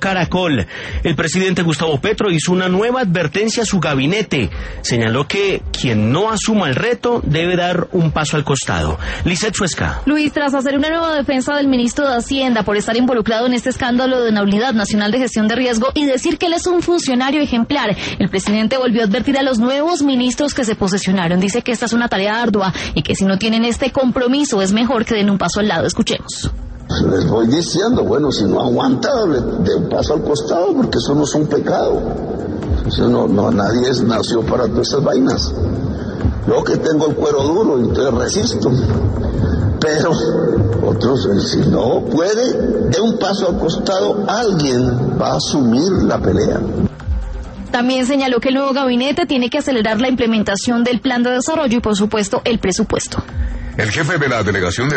Caracol. El presidente Gustavo Petro hizo una nueva advertencia a su gabinete. Señaló que quien no asuma el reto debe dar un paso al costado. Lizeth Suesca. Luis, tras hacer una nueva defensa del ministro de Hacienda por estar involucrado en este escándalo de la Unidad Nacional de Gestión de Riesgo y decir que él es un funcionario ejemplar, el presidente volvió a advertir a los nuevos ministros que se posesionaron. Dice que esta es una tarea ardua y que si no tienen este compromiso es mejor que den un paso al lado. Escuchemos. Les voy diciendo, bueno, si no aguanta, de un paso al costado, porque eso no es un pecado. Entonces nadie nació para todas esas vainas. Yo que tengo el cuero duro, entonces resisto. Pero otros, si no puede, de un paso al costado, alguien va a asumir la pelea. También señaló que el nuevo gabinete tiene que acelerar la implementación del plan de desarrollo y, por supuesto, el presupuesto. El jefe de la delegación de